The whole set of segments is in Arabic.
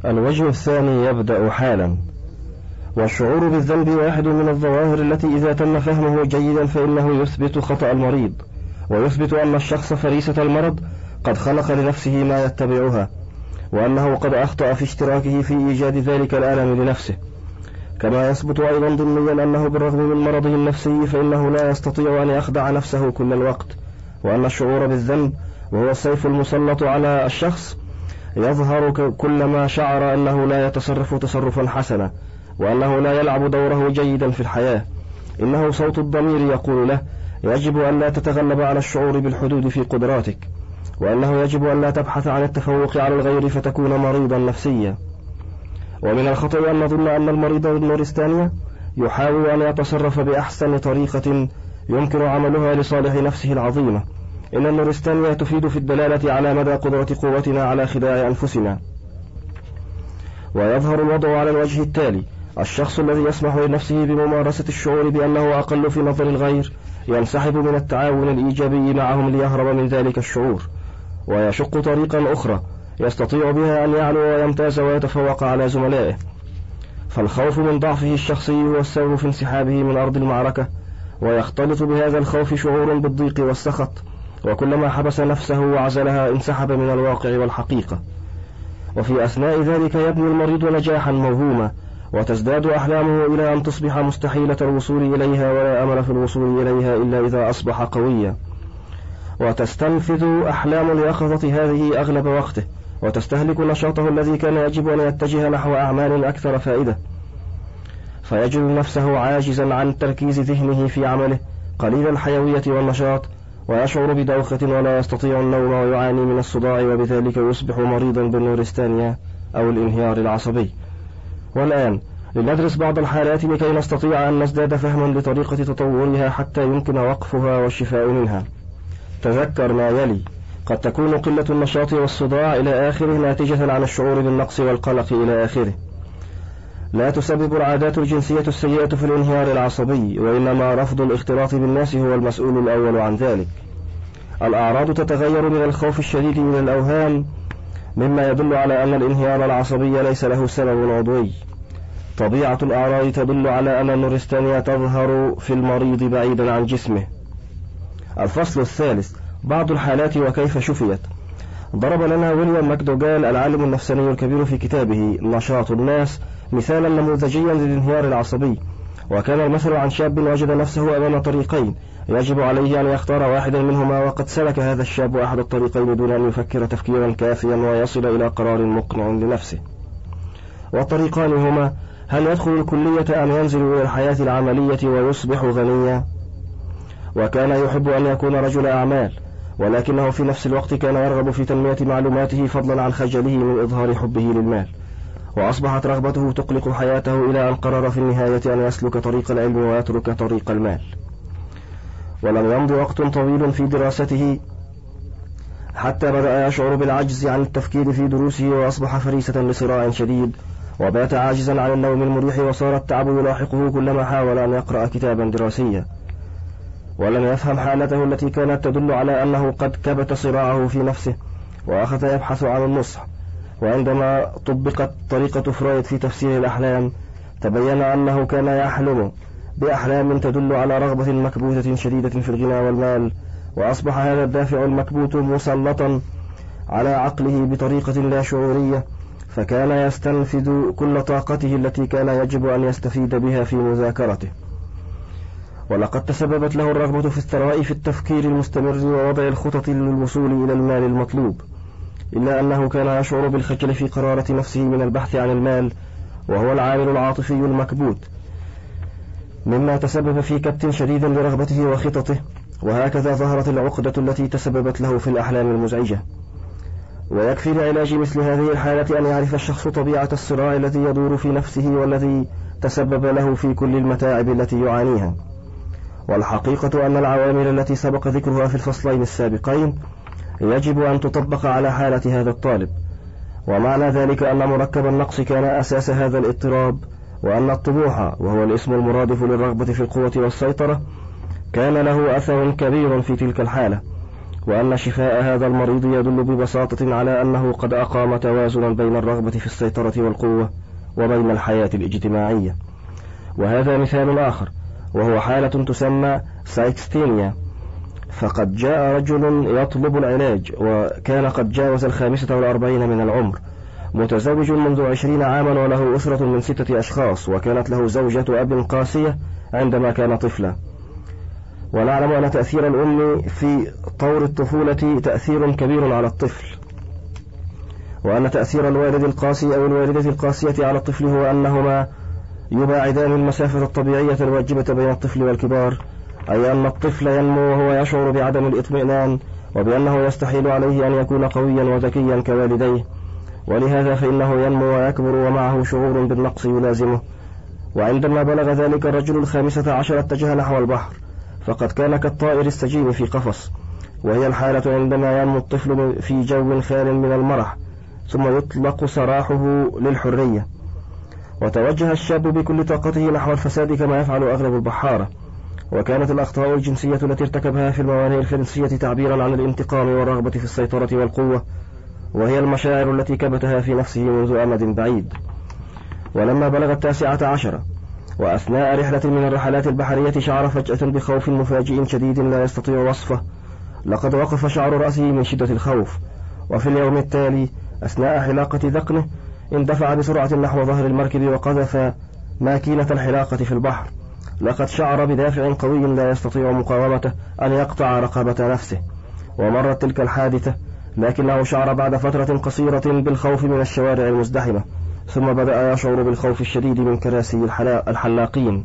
الوجه الثاني يبدأ حالا. والشعور بالذنب واحد من الظواهر التي إذا تم فهمه جيدا فإنه يثبت خطأ المريض، ويثبت أن الشخص فريسة المرض قد خلق لنفسه ما يتبعها، وأنه قد أخطأ في اشتراكه في إيجاد ذلك الألم لنفسه. كما يثبت أيضا ضمنيا أنه بالرغم من مرضه النفسي فإنه لا يستطيع أن يخدع نفسه كل الوقت، وأن الشعور بالذنب وهو السيف المسلط على الشخص يظهر كلما شعر أنه لا يتصرف تصرفا حسنا، وأنه لا يلعب دوره جيدا في الحياة. إنه صوت الضمير يقول له يجب أن لا تتغلب على الشعور بالحدود في قدراتك، وأنه يجب أن لا تبحث عن التفوق على الغير فتكون مريضا نفسيا. ومن الخطأ أن نظن أن المريض النورستانيا يحاول أن يتصرف بأحسن طريقة يمكن عملها لصالح نفسه العظيمة. إن النورستانيا تفيد في الدلالة على مدى قدرة قوتنا على خداع أنفسنا. ويظهر الوضع على الوجه التالي: الشخص الذي يسمح لنفسه بممارسة الشعور بأنه أقل في نظر الغير ينسحب من التعاون الإيجابي معهم ليهرب من ذلك الشعور، ويشق طريقا أخرى يستطيع بها أن يعلو ويمتاز ويتفوق على زملائه. فالخوف من ضعفه الشخصي هو السبب في انسحابه من أرض المعركة، ويختلط بهذا الخوف شعور بالضيق والسخط، وكلما حبس نفسه وعزلها انسحب من الواقع والحقيقة. وفي أثناء ذلك يبني المريض نجاحا موهوما، وتزداد أحلامه إلى أن تصبح مستحيلة الوصول إليها، ولا أمل في الوصول إليها إلا إذا أصبح قويا. وتستنفذ أحلام اليقظة هذه أغلب وقته، وتستهلك نشاطه الذي كان يجب أن يتجه نحو أعمال أكثر فائدة، فيجد نفسه عاجزا عن تركيز ذهنه في عمله، قليل الحيوية والنشاط، ويشعر بدوخة ولا يستطيع النوم، ويعاني من الصداع، وبذلك يصبح مريضا بالنورستانيا أو الانهيار العصبي. والآن لندرس بعض الحالات لكي نستطيع أن نزداد فهما لطريقة تطورها حتى يمكن وقفها والشفاء منها. تذكر ما يلي: قد تكون قلة النشاط والصداع إلى آخره ناتجة عن الشعور بالنقص والقلق إلى آخره. لا تسبب العادات الجنسية السيئة في الانهيار العصبي، وإنما رفض الاختلاط بالناس هو المسؤول الأول عن ذلك. الأعراض تتغير من الخوف الشديد إلى الأوهام، مما يدل على أن الانهيار العصبي ليس له سبب عضوي. طبيعة الأعراض تدل على أن النورستانيا تظهر في المريض بعيدا عن جسمه. الفصل الثالث: بعض الحالات وكيف شفيت. ضرب لنا ويليام ماكدوغال العالم النفساني الكبير في كتابه نشاط الناس مثالا نموذجيا للانهيار العصبي، وكان المثل عن شاب وجد نفسه أمام طريقين يجب عليه أن يختار واحدا منهما، وقد سلك هذا الشاب أحد الطريقين دون أن يفكر تفكيرا كافيا ويصل إلى قرار مقنع لنفسه. والطريقان هما: هل يدخل الكلية أم ينزل إلى الحياة العملية ويصبح غنيا؟ وكان يحب أن يكون رجل أعمال، ولكنه في نفس الوقت كان يرغب في تنمية معلوماته فضلا عن خجله من إظهار حبه للمال، وأصبحت رغبته تقلق حياته إلى أن قرر في النهاية أن يسلك طريق العلم ويترك طريق المال. ولم يمض وقت طويل في دراسته حتى بدأ يشعر بالعجز عن التفكير في دروسه، وأصبح فريسة لصراع شديد، وبات عاجزا عن النوم المريح، وصار التعب يلاحقه كلما حاول أن يقرأ كتابا دراسيا. ولم يفهم حالته التي كانت تدل على أنه قد كبت صراعه في نفسه، وأخذ يبحث عن النصح. وعندما طبقت طريقة فرويد في تفسير الأحلام تبين أنه كان يحلم بأحلام تدل على رغبة مكبوتة شديدة في الغنى والمال، وأصبح هذا الدافع المكبوت مسلطا على عقله بطريقة لا شعورية، فكان يستنفذ كل طاقته التي كان يجب أن يستفيد بها في مذاكرته. ولقد تسببت له الرغبة في الثراء في التفكير المستمر ووضع الخطط للوصول إلى المال المطلوب، إلا أنه كان يشعر بالخجل في قرارة نفسه من البحث عن المال، وهو العامل العاطفي المكبوت، مما تسبب في كبت شديد لرغبته وخططه. وهكذا ظهرت العقدة التي تسببت له في الأحلام المزعجة. ويكفي لعلاج مثل هذه الحالة أن يعرف الشخص طبيعة الصراع الذي يدور في نفسه والذي تسبب له في كل المتاعب التي يعانيها. والحقيقة أن العوامل التي سبق ذكرها في الفصلين السابقين يجب أن تطبق على حالة هذا الطالب، ومعنى ذلك أن مركب النقص كان أساس هذا الاضطراب، وأن الطموح وهو الاسم المرادف للرغبة في القوة والسيطرة كان له أثر كبير في تلك الحالة، وأن شفاء هذا المريض يدل ببساطة على أنه قد أقام توازنا بين الرغبة في السيطرة والقوة وبين الحياة الاجتماعية. وهذا مثال آخر، وهو حالة تسمى سايكستينيا. فقد جاء رجل يطلب العلاج، وكان قد جاوز 45 من العمر، متزوج منذ 20 عاما، وله أسرة من 6 أشخاص، وكانت له زوجة أب قاسية عندما كان طفلا. ونعلم أن تأثير الأم في طور الطفولة تأثير كبير على الطفل، وأن تأثير الوالد القاسي أو الوالدة القاسية على الطفل هو أنهما يباعدان المسافة الطبيعية الواجبة بين الطفل والكبار، أي أن الطفل ينمو وهو يشعر بعدم الإطمئنان، وبأنه يستحيل عليه أن يكون قويا وذكيا كوالديه، ولهذا فإنه ينمو ويكبر ومعه شعور بالنقص يلازمه. وعندما بلغ ذلك الرجل 15 اتجه نحو البحر، فقد كان كالطائر السجين في قفص، وهي الحالة عندما ينمو الطفل في جو خال من المرح ثم يطلق سراحه للحرية. وتوجه الشاب بكل طاقته نحو الفساد كما يفعل أغلب البحارة. وكانت الأخطاء الجنسية التي ارتكبها في الموانئ الفرنسية تعبيرا عن الانتقام والرغبة في السيطرة والقوة، وهي المشاعر التي كبتها في نفسه منذ أمد بعيد. ولما بلغ 19 وأثناء رحلة من الرحلات البحرية شعر فجأة بخوف مفاجئ شديد لا يستطيع وصفه، لقد وقف شعر رأسه من شدة الخوف. وفي اليوم التالي أثناء حلاقة ذقنه اندفع بسرعة نحو ظهر المركب وقذف ماكينة الحلاقة في البحر. لقد شعر بدافع قوي لا يستطيع مقاومته أن يقطع رقبة نفسه. ومرت تلك الحادثة، لكنه شعر بعد فترة قصيرة بالخوف من الشوارع المزدحمة، ثم بدأ يشعر بالخوف الشديد من كراسي الحلاقين،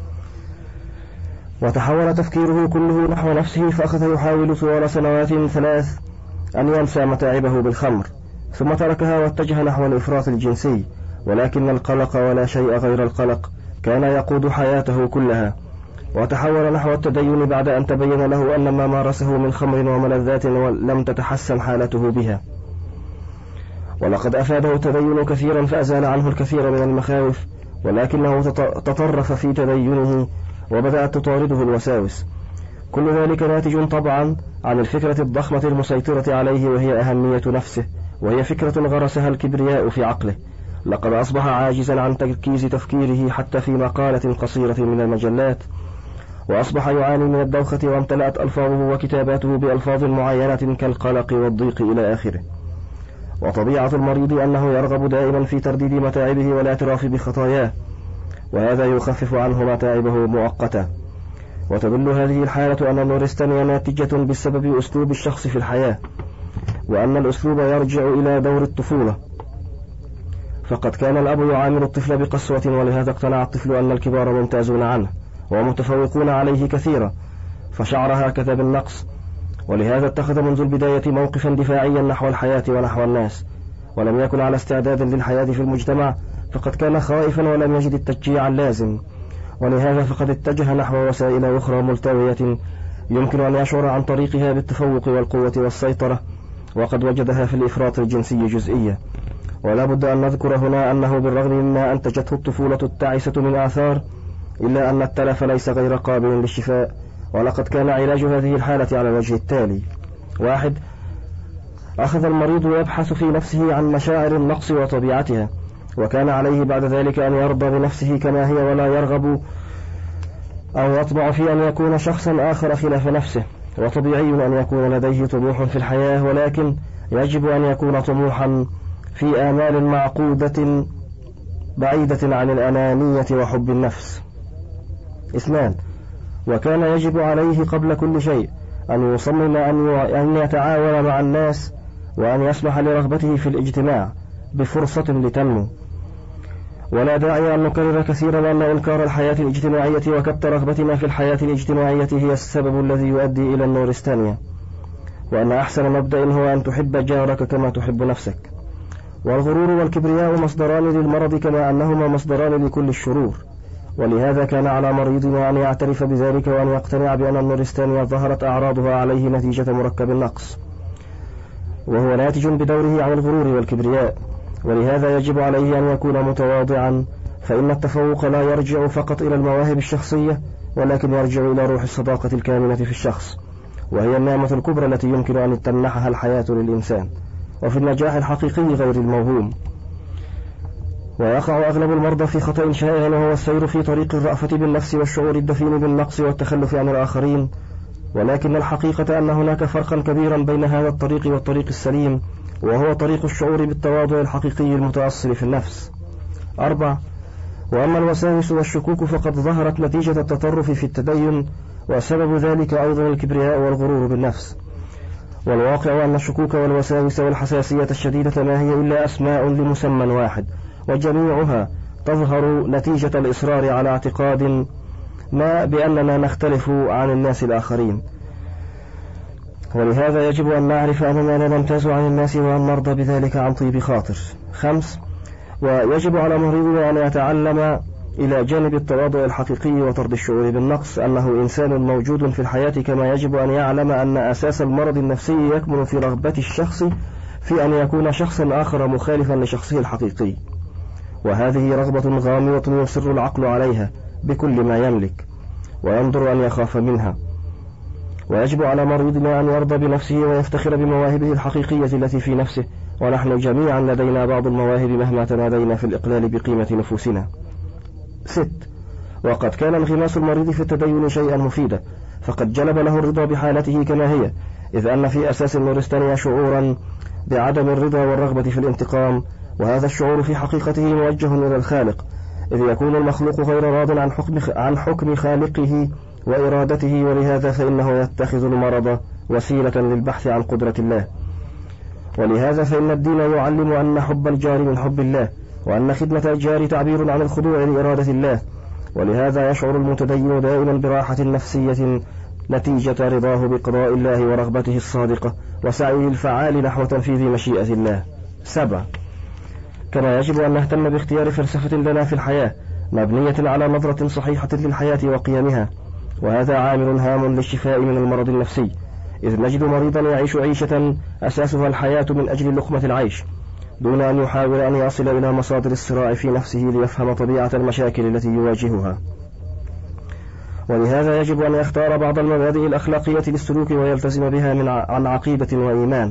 وتحول تفكيره كله نحو نفسه، فأخذ يحاول طوال سنوات 3 أن ينسى متاعبه بالخمر، ثم تركها واتجه نحو الإفراط الجنسي. ولكن القلق ولا شيء غير القلق كان يقود حياته كلها، وتحول نحو التدين بعد أن تبين له أن ما مارسه من خمر وملذات لم تتحسن حالته بها. ولقد أفاده التدين كثيرا فأزال عنه الكثير من المخاوف، ولكنه تطرف في تدينه وبدأت تطارده الوساوس. كل ذلك ناتج طبعا عن الفكرة الضخمة المسيطرة عليه، وهي أهمية نفسه، وهي فكرة غرسها الكبرياء في عقله. لقد أصبح عاجزا عن تركيز تفكيره حتى في مقالة قصيرة من المجلات، وأصبح يعاني من الدوخة، وامتلأت ألفاظه وكتاباته بألفاظ معينة كالقلق والضيق إلى آخره. وطبيعة المريض أنه يرغب دائما في ترديد متاعبه والاعتراف بخطاياه، وهذا يخفف عنه متاعبه مؤقتا. وتدل هذه الحالة أن النورستانيا ناتجة بسبب أسلوب الشخص في الحياة، وأن الأسلوب يرجع إلى دور الطفولة. فقد كان الأب يعامل الطفل بقسوة، ولهذا اقتنع الطفل أن الكبار ممتازون عنه ومتفوقون عليه كثيرا، فشعر هكذا بالنقص. ولهذا اتخذ منذ البداية موقفا دفاعيا نحو الحياة ونحو الناس، ولم يكن على استعداد للحياة في المجتمع، فقد كان خائفا ولم يجد التشجيع اللازم. ولهذا فقد اتجه نحو وسائل أخرى ملتوية يمكن أن يشعر عن طريقها بالتفوق والقوة والسيطرة، وقد وجدها في الإفراط الجنسي جزئية. ولا بد أن نذكر هنا أنه بالرغم مما أنتجته الطفولة التعيسة من آثار، إلا أن التلف ليس غير قابل للشفاء. ولقد كان علاج هذه الحالة على الوجه التالي: 1. أخذ المريض يبحث في نفسه عن مشاعر النقص وطبيعتها، وكان عليه بعد ذلك أن يرضى بنفسه كما هي، ولا يرغب أو يطمع في أن يكون شخصا آخر خلاف نفسه. وطبيعي أن يكون لديه طموح في الحياة، ولكن يجب أن يكون طموحا في آمال معقودة بعيدة عن الأنانية وحب النفس. 2. وكان يجب عليه قبل كل شيء أن يصمم أن يتعاون مع الناس، وأن يسمح لرغبته في الاجتماع بفرصة لتنمو. ولا داعي أن نكرر كثيرا أن إنكار الحياة الاجتماعية وكبت رغبتنا في الحياة الاجتماعية هي السبب الذي يؤدي إلى النورستانيا، وأن أحسن مبدأ هو أن تحب جارك كما تحب نفسك. والغرور والكبرياء مصدران للمرض كما أنهما مصدران لكل الشرور، ولهذا كان على مريضنا أن يعترف بذلك، وأن يقتنع بأن النورستانيا ظهرت أعراضها عليه نتيجة مركب النقص، وهو ناتج بدوره عن الغرور والكبرياء. ولهذا يجب عليه أن يكون متواضعا، فإن التفوق لا يرجع فقط إلى المواهب الشخصية، ولكن يرجع إلى روح الصداقة الكامنة في الشخص. وهي النعمة الكبرى التي يمكن أن تمنحها الحياة للإنسان، وفي النجاح الحقيقي غير الموهوم. ويقع أغلب المرضى في خطأ شائع، وهو السير في طريق الرأفة بالنفس والشعور الدفين بالنقص والتخلف عن الآخرين، ولكن الحقيقة أن هناك فرقا كبيرا بين هذا الطريق والطريق السليم، وهو طريق الشعور بالتواضع الحقيقي المتأصل في النفس. 4. وأما الوساوس والشكوك فقد ظهرت نتيجة التطرف في التدين، وسبب ذلك أيضا الكبرياء والغرور بالنفس. والواقع أن الشكوك والوساوس والحساسية الشديدة ما هي إلا أسماء لمسمى واحد، وجميعها تظهر نتيجة الإصرار على اعتقاد ما بأننا نختلف عن الناس الآخرين، ولهذا يجب أن نعرف أننا لا نمتاز عن الناس وأن نرضى بذلك عن طيب خاطر. 5. ويجب على مريضنا أن يتعلم إلى جانب التواضع الحقيقي وطرد الشعور بالنقص أنه إنسان موجود في الحياة، كما يجب أن يعلم أن أساس المرض النفسي يكمن في رغبة الشخص في أن يكون شخصا آخر مخالفا لشخصه الحقيقي، وهذه رغبة غامضة يصر العقل عليها بكل ما يملك وينظر أن يخاف منها. ويجب على مريضنا أن يرضى بنفسه ويفتخر بمواهبه الحقيقية التي في نفسه، ونحن جميعا لدينا بعض المواهب مهما تنادينا في الإقلال بقيمة نفوسنا. 6. وقد كان انغماس المريض في التدين شيئا مفيدا، فقد جلب له الرضا بحالته كما هي، إذ أن في أساس النورستانيا شعورا بعدم الرضا والرغبة في الانتقام، وهذا الشعور في حقيقته موجه إلى الخالق، إذ يكون المخلوق غير راض عن حكم خالقه وإرادته، ولهذا فإنه يتخذ المرض وسيلة للبحث عن قدرة الله. ولهذا فإن الدين يعلم أن حب الجار من حب الله، وأن خدمة الجار تعبير عن الخضوع لإرادة الله، ولهذا يشعر المتدين دائما براحة نفسية نتيجة رضاه بقضاء الله ورغبته الصادقة وسعيه الفعال نحو تنفيذ مشيئة الله. 7. كما يجب أن نهتم باختيار فلسفة لنا في الحياة مبنية على نظرة صحيحة للحياة وقيمها، وهذا عامل هام للشفاء من المرض النفسي، إذ نجد مريضا يعيش عيشة أساسها الحياة من أجل لقمة العيش، دون أن يحاول أن يصل إلى مصادر الصراع في نفسه ليفهم طبيعة المشاكل التي يواجهها. ولهذا يجب أن يختار بعض المبادئ الأخلاقية للسلوك ويلتزم بها عن عقيدة وإيمان.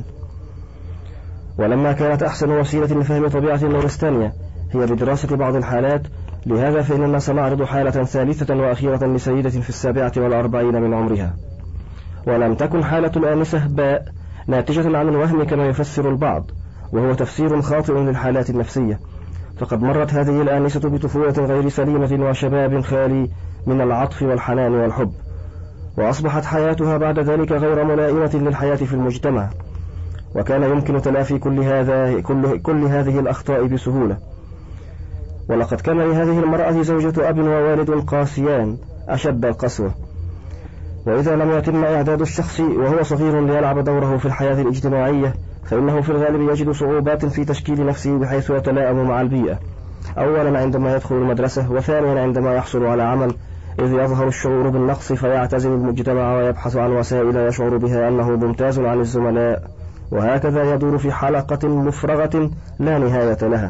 ولما كانت أحسن وسيلة لفهم طبيعة النورستانيا هي بدراسة بعض الحالات، لهذا فإننا سنعرض حالة ثالثة وأخيرة لسيدة في 47 من عمرها. ولم تكن حالة الآنسة باء ناتجة عن الوهم كما يفسر البعض، وهو تفسير خاطئ للحالات النفسية، فقد مرت هذه الآنسة بطفولة غير سليمة وشباب خالي من العطف والحنان والحب، وأصبحت حياتها بعد ذلك غير ملائمة للحياة في المجتمع، وكان يمكن تلافي كل هذه الأخطاء بسهولة. ولقد كان لهذه المرأة زوجة أب ووالد قاسيان أشد القسوة، وإذا لم يتم إعداد الشخص وهو صغير ليلعب دوره في الحياة الاجتماعية، فإنه في الغالب يجد صعوبات في تشكيل نفسه بحيث يتلائم مع البيئة، أولا عندما يدخل المدرسة، وثانيا عندما يحصل على عمل، إذ يظهر الشعور بالنقص فيعتزل المجتمع ويبحث عن وسائل يشعر بها أنه ممتاز عن الزملاء، وهكذا يدور في حلقة مفرغة لا نهاية لها.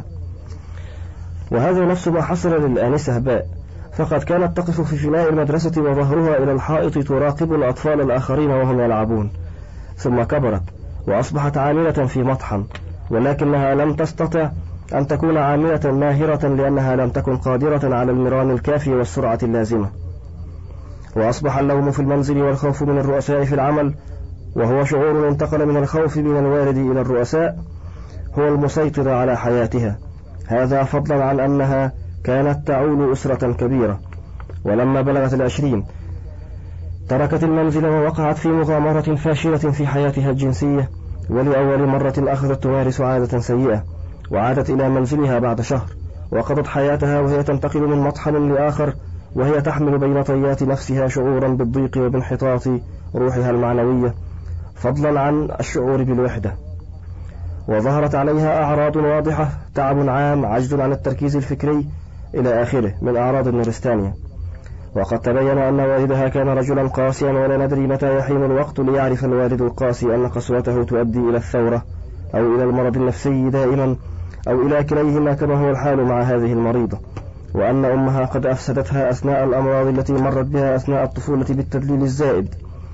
وهذا نفس ما حصل للآنسة باء، فقد كانت تقف في فناء المدرسة وظهرها إلى الحائط تراقب الأطفال الآخرين وهم يلعبون، ثم كبرت وأصبحت عاملة في مطحن، ولكنها لم تستطع أن تكون عاملة ماهرة لأنها لم تكن قادرة على المران الكافي والسرعة اللازمة. وأصبح اللوم في المنزل والخوف من الرؤساء في العمل، وهو شعور انتقل من الخوف من الوالد إلى الرؤساء، هو المسيطر على حياتها، هذا فضلا عن أنها كانت تعول أسرة كبيرة. ولما بلغت 20 تركت المنزل ووقعت في مغامرة فاشلة في حياتها الجنسية، ولأول مرة أخذت تمارس عادة سيئة، وعادت إلى منزلها بعد شهر، وقضت حياتها وهي تنتقل من مطحن لآخر، وهي تحمل بين طيات نفسها شعورا بالضيق وبانحطاط روحها المعنوية، فضلا عن الشعور بالوحدة. وظهرت عليها أعراض واضحة، تعب عام، عجز عن التركيز الفكري إلى آخره من أعراض النورستانيا. وقد تبين أن والدها كان رجلا قاسيا، ولا ندري متى يحين الوقت ليعرف الوالد القاسي أن قسوته تؤدي إلى الثورة أو إلى المرض النفسي دائما، أو إلى كليهما كما هو الحال مع هذه المريضة، وأن أمها قد أفسدتها أثناء الأمراض التي مرت بها أثناء الطفولة بالتدليل الزائد،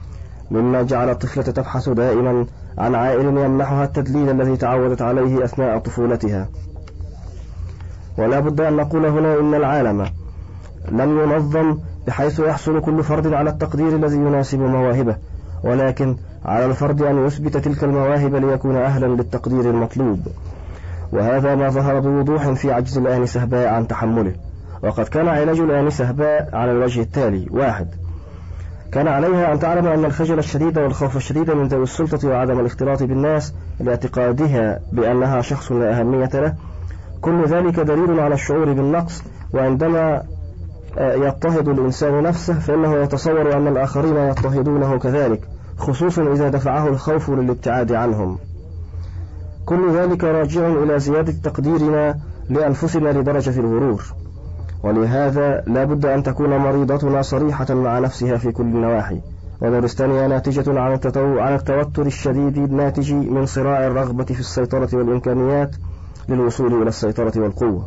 مما جعل الطفلة تبحث دائما عن عائل يمنحها التدليل الذي تعودت عليه أثناء طفولتها. ولا بد أن نقول هنا إن العالم لم ينظم بحيث يحصل كل فرد على التقدير الذي يناسب مواهبه، ولكن على الفرد أن يثبت تلك المواهب ليكون أهلا للتقدير المطلوب، وهذا ما ظهر بوضوح في عجز الآنسة باء عن تحمله. وقد كان علاج الآنسة باء على الوجه التالي: 1. كان عليها أن تعلم أن الخجل الشديد والخوف الشديد من ذوي السلطة وعدم الاختلاط بالناس لاعتقادها بأنها شخص لا أهمية له، كل ذلك دليل على الشعور بالنقص، وعندما يضطهد الإنسان نفسه فإنه يتصور أن الآخرين يضطهدونه كذلك، خصوصا إذا دفعه الخوف للابتعاد عنهم. كل ذلك راجع إلى زيادة تقديرنا لأنفسنا لدرجة الغرور، ولهذا لا بد أن تكون مريضتنا صريحة مع نفسها في كل النواحي. ونورستانيا ناتجة عن التوتر الشديد الناتج من صراع الرغبة في السيطرة والإمكانيات للوصول إلى السيطرة والقوة.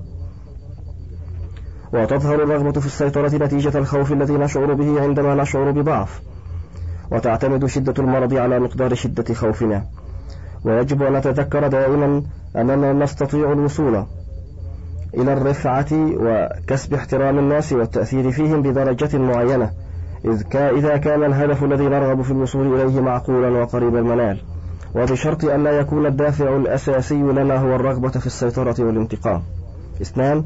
وتظهر الرغبة في السيطرة نتيجة الخوف الذي نشعر به عندما نشعر بضعف، وتعتمد شدة المرض على مقدار شدة خوفنا. ويجب أن نتذكر دائما أننا نستطيع الوصول إلى الرفعة وكسب احترام الناس والتأثير فيهم بدرجة معينة، إذا كان الهدف الذي نرغب في الوصول إليه معقولا وقريب المنال، وبشرط أن لا يكون الدافع الأساسي لنا هو الرغبة في السيطرة والانتقام. 2.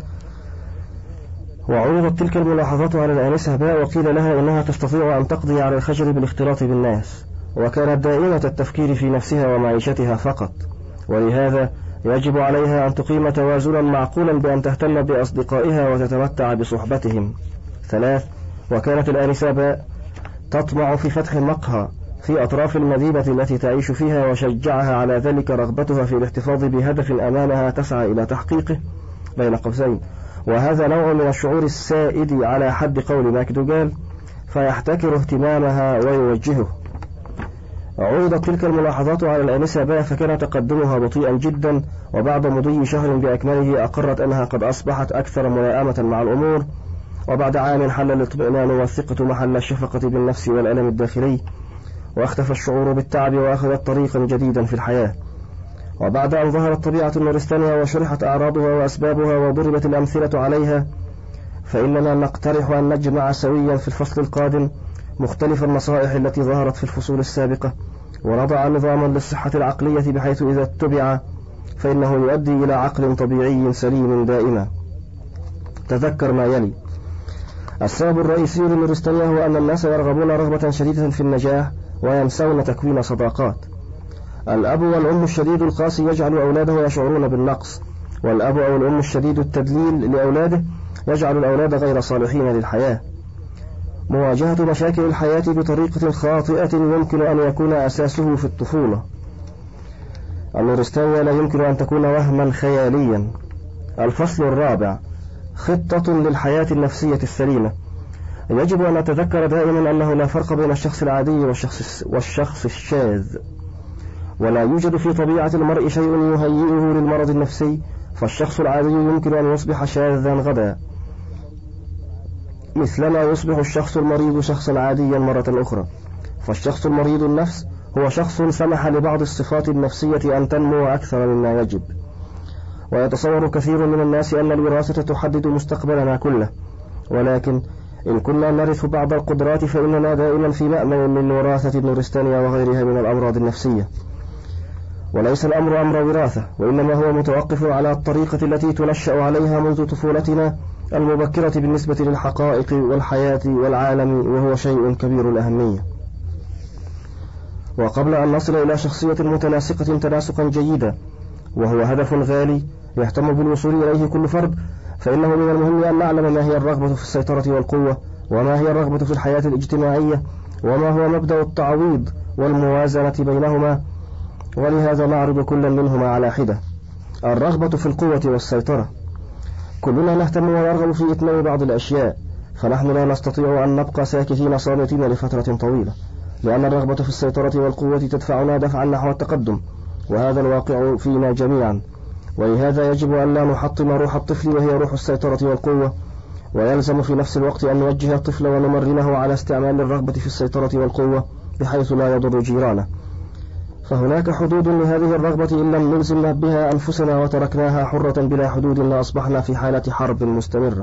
وعرضت تلك الملاحظات على الآنسة باء وقيل لها إنها تستطيع أن تقضي على الخجل بالاختلاط بالناس، وكانت دائمة التفكير في نفسها ومعيشتها فقط، ولهذا يجب عليها أن تقيم توازنا معقولا بأن تهتم بأصدقائها وتتمتع بصحبتهم. 3. وكانت الآنسة باء تطمع في فتح مقهى في أطراف المدينة التي تعيش فيها، وشجعها على ذلك رغبتها في الاحتفاظ بهدف أمامها تسعى إلى تحقيقه بين قوسين، وهذا نوع من الشعور السائد على حد قول ماكدوغال، فيحتكر اهتمامها ويوجهه. عرضت تلك الملاحظات على الآنسة باء فكان تقدمها بطيئا جدا، وبعد مضي شهر بأكمله أقرت أنها قد أصبحت أكثر ملائمة مع الأمور، وبعد عام حل الاطمئنان والثقة محل الشفقة بالنفس والألم الداخلي، واختفى الشعور بالتعب وأخذت طريقا جديدا في الحياة. وبعد أن ظهرت طبيعة النورستانيا وشرحت أعراضها وأسبابها وضربت الأمثلة عليها، فإننا نقترح أن نجمع سويا في الفصل القادم مختلف النصائح التي ظهرت في الفصول السابقة، ونضع نظاما للصحة العقلية بحيث إذا اتبع فإنه يؤدي إلى عقل طبيعي سليم دائما. تذكر ما يلي: السبب الرئيسي للنورستانيا هو أن الناس يرغبون رغبة شديدة في النجاح وينسون تكوين صداقات. الأب والأم الشديد القاسي يجعل أولاده يشعرون بالنقص، والأب أو الأم الشديد التدليل لأولاده يجعل الأولاد غير صالحين للحياة. مواجهة مشاكل الحياة بطريقة خاطئة يمكن أن يكون أساسه في الطفولة. النورستانيا لا يمكن أن تكون وهما خياليا. الفصل الرابع: خطة للحياة النفسية السليمة. يجب أن نتذكر دائما أنه لا فرق بين الشخص العادي والشخص الشاذ، ولا يوجد في طبيعة المرء شيء يهيئه للمرض النفسي، فالشخص العادي يمكن أن يصبح شاذا غدا، مثلما يصبح الشخص المريض شخصا عاديا مرة أخرى. فالشخص المريض النفس هو شخص سمح لبعض الصفات النفسية أن تنمو أكثر مما يجب. ويتصور كثير من الناس أن الوراثة تحدد مستقبلنا كله، ولكن إن كنا نرث بعض القدرات فإننا دائما في مأمن من وراثة النورستانيا وغيرها من الأمراض النفسية. وليس الأمر أمر وراثة، وإنما هو متوقف على الطريقة التي تنشأ عليها منذ طفولتنا المبكرة بالنسبة للحقائق والحياة والعالم، وهو شيء كبير الأهمية. وقبل أن نصل إلى شخصية متناسقة تناسقا جيدا، وهو هدف غالي يهتم بالوصول إليه كل فرد، فإنه من المهم أن نعلم ما هي الرغبة في السيطرة والقوة، وما هي الرغبة في الحياة الاجتماعية، وما هو مبدأ التعويض والموازنة بينهما، ولهذا نعرض كل منهما على حدة. الرغبة في القوة والسيطرة. كلنا نهتم ونرغب في إتمام بعض الأشياء، فنحن لا نستطيع أن نبقى ساكتين صامتين لفترة طويلة، لأن الرغبة في السيطرة والقوة تدفعنا دفعا نحو التقدم، وهذا الواقع فينا جميعا. ولهذا يجب أن لا نحطم روح الطفل وهي روح السيطرة والقوة، ويلزم في نفس الوقت أن نوجه الطفل ونمرنه على استعمال الرغبة في السيطرة والقوة بحيث لا يضر جيرانه. فهناك حدود لهذه الرغبة إن لم نلزم بها أنفسنا وتركناها حرة بلا حدود لأصبحنا في حالة حرب مستمرة.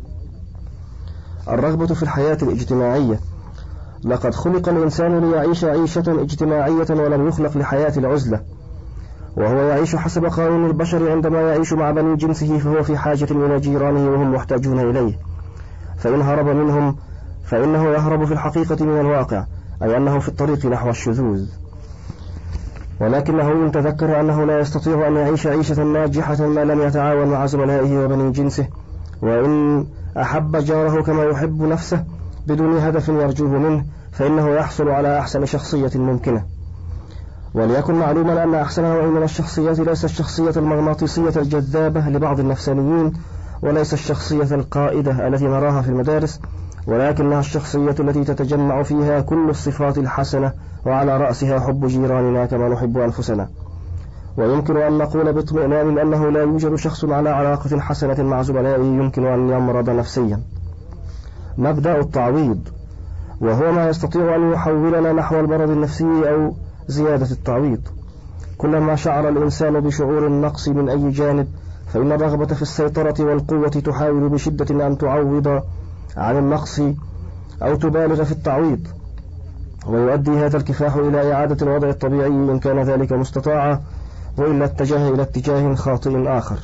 الرغبة في الحياة الاجتماعية. لقد خلق الإنسان ليعيش عيشة اجتماعية ولم يخلق لحياة العزلة، وهو يعيش حسب قانون البشر. عندما يعيش مع بني جنسه فهو في حاجة إلى جيرانه وهم محتاجون إليه، فإن هرب منهم فإنه يهرب في الحقيقة من الواقع، أي أنه في الطريق نحو الشذوذ. ولكنه إن تذكر أنه لا يستطيع أن يعيش عيشة ناجحة ما لم يتعاون مع زملائه وبني جنسه، وإن أحب جاره كما يحب نفسه بدون هدف يرجوه منه، فإنه يحصل على أحسن شخصية ممكنة. وليكن معلوما أن أحسن نوع من الشخصيات ليس الشخصية المغناطيسية الجذابة لبعض النفسانيين، وليس الشخصية القائدة التي نراها في المدارس، ولكنها الشخصية التي تتجمع فيها كل الصفات الحسنة، وعلى رأسها حب جيراننا كما نحب أنفسنا. ويمكن أن نقول باطمئنان أنه لا يوجد شخص على علاقة حسنة مع زملائه يمكن أن يمرض نفسيا. مبدأ التعويض، وهو ما يستطيع أن يحولنا نحو المرض النفسي أو زيادة التعويض. كلما شعر الإنسان بشعور النقص من أي جانب، فإن الرغبة في السيطرة والقوة تحاول بشدة أن تعوض عن النقص أو تبالغ في التعويض، ويؤدي هذا الكفاح إلى إعادة الوضع الطبيعي إن كان ذلك مستطاعا، وإلا اتجه إلى اتجاه خاطئ آخر.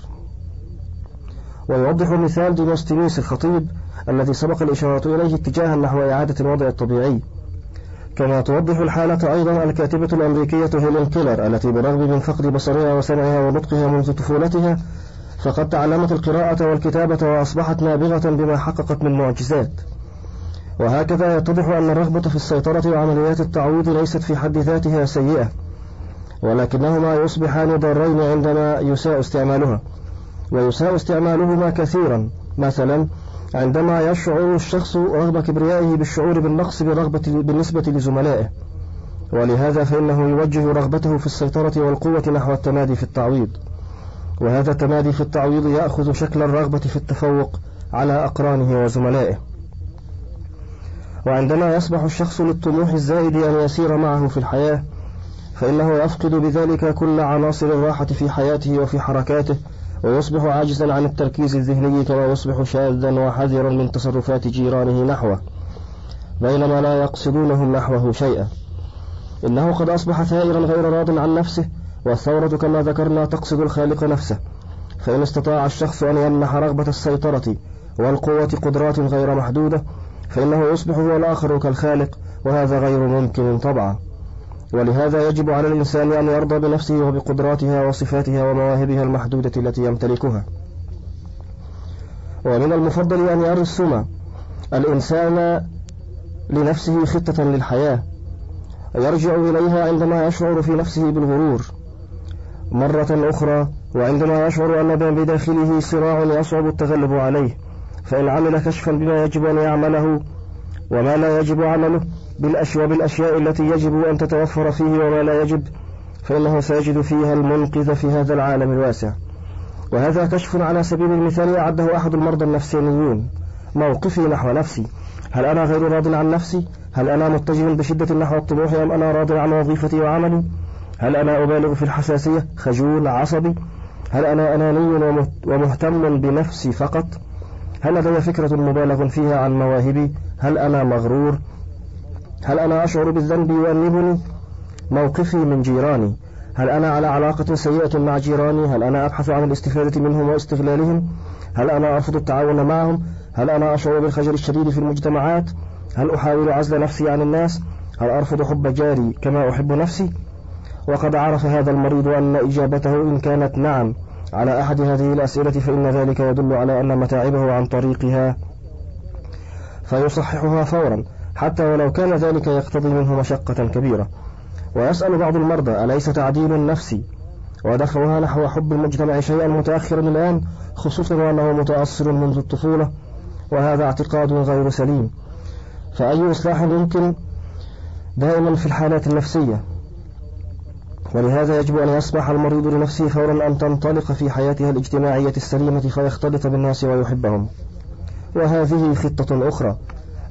ويوضح مثال ديموستينيس الخطيب الذي سبق الإشارة إليه اتجاها نحو إعادة الوضع الطبيعي. كما توضح الحالة أيضا الكاتبة الأمريكية هيلين كيلر، التي بالرغم من فقد بصرها وسمعها ونطقها منذ طفولتها، فقد تعلمت القراءة والكتابة وأصبحت نابغة بما حققت من معجزات. وهكذا يتضح أن الرغبة في السيطرة وعمليات التعويض ليست في حد ذاتها سيئة، ولكنهما يصبحان ضارين عندما يساء استعمالها، ويساء استعمالهما كثيرا. مثلا عندما يشعر الشخص رغم كبريائه بالشعور بالنقص بالنسبة لزملائه، ولهذا فإنه يوجه رغبته في السيطرة والقوة نحو التمادي في التعويض، وهذا التمادي في التعويض يأخذ شكل الرغبة في التفوق على أقرانه وزملائه. وعندما يصبح الشخص للطموح الزائد أن يسير معه في الحياة، فإنه يفقد بذلك كل عناصر الراحة في حياته وفي حركاته، ويصبح عاجزا عن التركيز الذهني، كما يصبح شاذا وحذرا من تصرفات جيرانه نحوه، بينما لا يقصدونهم نحوه شيئا. إنه قد أصبح ثائرا غير راض عن نفسه، والثورة كما ذكرنا تقصد الخالق نفسه. فإن استطاع الشخص أن يمنح رغبة السيطرة والقوة قدرات غير محدودة، فإنه يصبح هو الآخر كالخالق، وهذا غير ممكن طبعا. ولهذا يجب على الإنسان أن يرضى بنفسه وبقدراتها وصفاتها ومواهبها المحدودة التي يمتلكها. ومن المفضل أن يرسم الإنسان لنفسه خطة للحياة يرجع إليها عندما يشعر في نفسه بالغرور مرة أخرى، وعندما يشعر أن بداخله صراع يصعب التغلب عليه، فإن عمل كشفا بما يجب أن يعمله وما لا يجب عمله بالأشياء التي يجب أن تتوفر فيه وما لا يجب، فإنه سيجد فيها المنقذ في هذا العالم الواسع. وهذا كشف على سبيل المثال أعده أحد المرضى النفسيين: موقفي نحو نفسي، هل أنا غير راض عن نفسي؟ هل أنا متجه بشدة نحو الطموح أم أنا راض عن وظيفتي وعملي؟ هل أنا أبالغ في الحساسية، خجول، عصبي؟ هل أنا أناني ومهتم بنفسي فقط؟ هل لدي فكرة مبالغ فيها عن مواهبي؟ هل أنا مغرور؟ هل أنا أشعر بالذنب يؤنبني؟ موقفي من جيراني، هل أنا على علاقة سيئة مع جيراني؟ هل أنا أبحث عن الاستفادة منهم واستغلالهم؟ هل أنا أرفض التعاون معهم؟ هل أنا أشعر بالخجل الشديد في المجتمعات؟ هل أحاول عزل نفسي عن الناس؟ هل أرفض حب جاري كما أحب نفسي؟ وقد عرف هذا المريض أن إجابته إن كانت نعم على أحد هذه الأسئلة، فإن ذلك يدل على أن متاعبه عن طريقها، فيصححها فورا حتى ولو كان ذلك يقتضي منه مشقة كبيرة. ويسأل بعض المرضى: أليس تعديل النفس ودفعها نحو حب المجتمع شيئا متأخرا الآن، خصوصا وأنه متأصل منذ الطفولة؟ وهذا اعتقاد غير سليم. فأي إصلاح يمكن دائما في الحالات النفسية، ولهذا يجب أن يسمح المريض لنفسه فورا أن تنطلق في حياتها الاجتماعية السليمة، فيختلط بالناس ويحبهم. وهذه خطة أخرى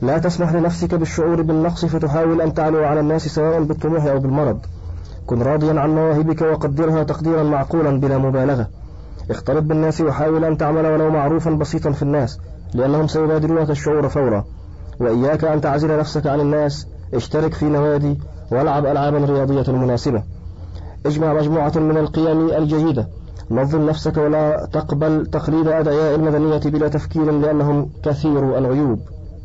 لا تسمح لنفسك بالشعور بالنقص فتحاول أن تعلو على الناس سواء بالطموح أو بالمرض. كن راضيا عن مواهبك وقدرها تقديرا معقولا بلا مبالغة. اختلط بالناس وحاول أن تعمل ولو معروفا بسيطا في الناس، لأنهم سيبادرونك الشعور فورا. وإياك أن تعزل نفسك عن الناس. اشترك في نوادي والعب ألعابا رياضية مناسبة. اجمع مجموعة من القيم الجيدة. نظم نفسك ولا تقبل تقليد أدعياء المدنية بلا تفكير لأنهم كثير العيوب.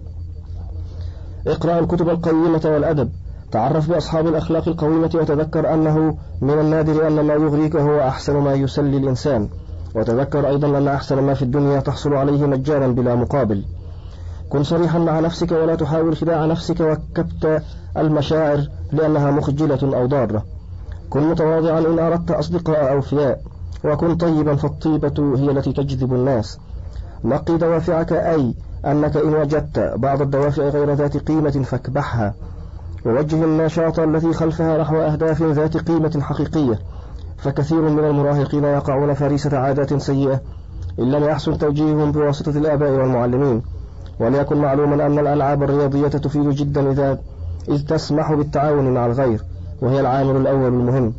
اقرأ الكتب القيمة والأدب. تعرف بأصحاب الأخلاق القويمة وتذكر أنه من النادر أن ما يغريك هو أحسن ما يسلي الإنسان. وتذكر أيضا أن أحسن ما في الدنيا تحصل عليه مجانا بلا مقابل. كن صريحا مع نفسك ولا تحاول خداع نفسك وكبت المشاعر لأنها مخجلة أو ضارة. كن متواضعا إن أردت أصدقاء أوفياء. وكن طيبا فالطيبة هي التي تجذب الناس. نقي دوافعك، أي أنك إن وجدت بعض الدوافع غير ذات قيمة فاكبحها. ووجه النشاط التي خلفها نحو أهداف ذات قيمة حقيقية. فكثير من المراهقين يقعون فريسة عادات سيئة إن لم يحسن توجيههم بواسطة الآباء والمعلمين. وليكن معلوما أن الألعاب الرياضية تفيد جدا إذ تسمح بالتعاون مع الغير، وهي العامل الأول المهم.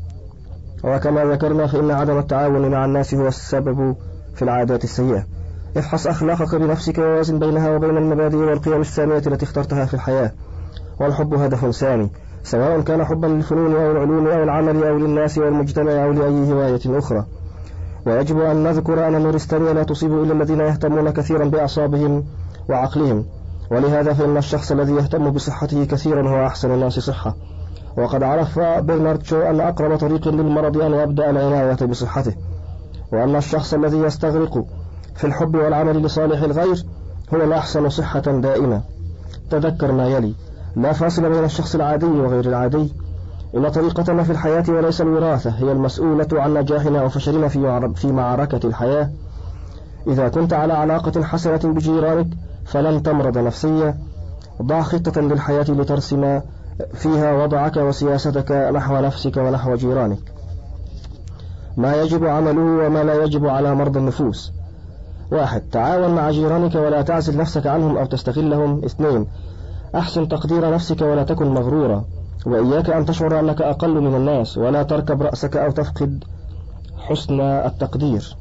وكما ذكرنا فإن عدم التعاون مع الناس هو السبب في العادات السيئة. افحص أخلاقك بنفسك ووازن بينها وبين المبادئ والقيم السامية التي اخترتها في الحياة. والحب هدف سامي، سواء كان حبا للفنون أو العلوم أو العمل أو للناس والمجتمع أو لأي هواية أخرى. ويجب أن نذكر أن النورستانية لا تصيب إلا الذين يهتمون كثيرا بأعصابهم وعقلهم. ولهذا فإن الشخص الذي يهتم بصحته كثيرا هو أحسن الناس صحة. وقد عرف برنارد شو أن أقرب طريق للمرض أن يبدأ العناية بصحته، وأن الشخص الذي يستغرق في الحب والعمل لصالح الغير هو الأحسن صحة دائمة. تذكر ما يلي: لا فاصل بين الشخص العادي وغير العادي. إن طريقتنا في الحياة وليس الوراثة هي المسؤولة عن نجاحنا وفشلنا في معركة الحياة. إذا كنت على علاقة حسنة بجيرانك فلن تمرض نفسيا. ضع خطة للحياة لترسم فيها وضعك وسياستك نحو نفسك ونحو جيرانك. ما يجب عمله وما لا يجب على مرضى النفوس. 1. تعاون مع جيرانك ولا تعزل نفسك عنهم أو تستغلهم. 2. أحسن تقدير نفسك ولا تكن مغرورا، وإياك أن تشعر أنك أقل من الناس ولا تركب رأسك أو تفقد حسن التقدير.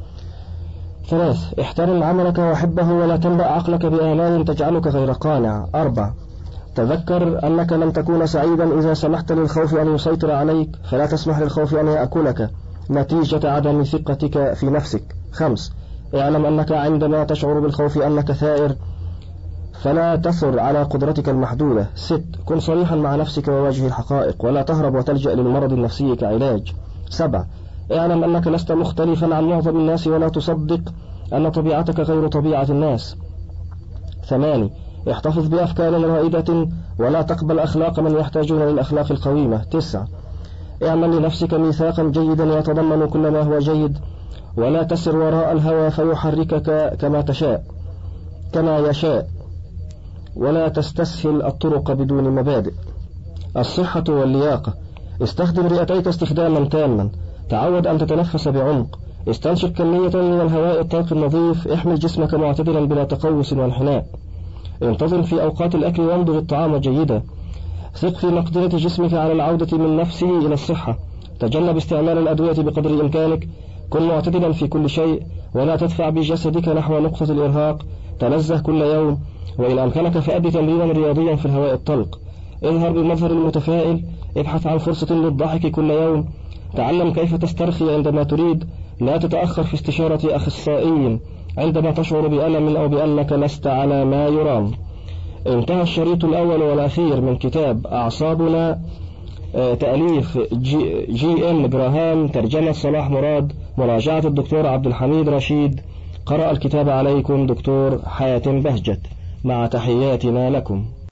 3. احترم عملك وحبه ولا تملأ عقلك بآمال تجعلك غير قانع. 4. تذكر أنك لن تكون سعيدا إذا سمحت للخوف أن يسيطر عليك، فلا تسمح للخوف أن يأكلك نتيجة عدم ثقتك في نفسك. 5. اعلم أنك عندما تشعر بالخوف أنك ثائر فلا تثر على قدرتك المحدودة. 6. كن صريحا مع نفسك وواجه الحقائق ولا تهرب وتلجأ للمرض النفسي كعلاج. 7. اعلم أنك لست مختلفا عن معظم الناس ولا تصدق أن طبيعتك غير طبيعة الناس. 8. احتفظ بأفكار رائدة ولا تقبل أخلاق من يحتاجون للأخلاق القويمة. 9. اعمل لنفسك ميثاقا جيدا يتضمن كل ما هو جيد ولا تسر وراء الهوى فيحركك كما يشاء ولا تستسهل الطرق بدون مبادئ. الصحة واللياقة. استخدم رئتيك استخداما تاما. تعود أن تتنفس بعمق. استنشق كمية من الهواء الطلق النظيف. احمل جسمك معتدلا بلا تقوس وانحناء. انتظم في أوقات الأكل وانظر الطعام جيدا. ثق في مقدرة جسمك على العودة من نفسه إلى الصحة. تجنب استعمال الأدوية بقدر إمكانك. كن معتدلا في كل شيء ولا تدفع بجسدك نحو نقطة الإرهاق. تنزه كل يوم، وإن أمكنك فأدي تمرينا رياضيا في الهواء الطلق. اظهر بالمظهر المتفائل. ابحث عن فرصة للضحك كل يوم. تعلم كيف تسترخي عندما تريد. لا تتأخر في استشارة أخصائي عندما تشعر بألم أو بأنك لست على ما يرام. انتهى الشريط الأول والأخير من كتاب أعصابنا، تأليف جي إم جراهام، ترجمة صلاح مراد، مراجعة الدكتور عبد الحميد رشيد. قرأ الكتاب عليكم دكتور حاتم بهجت، مع تحياتنا لكم.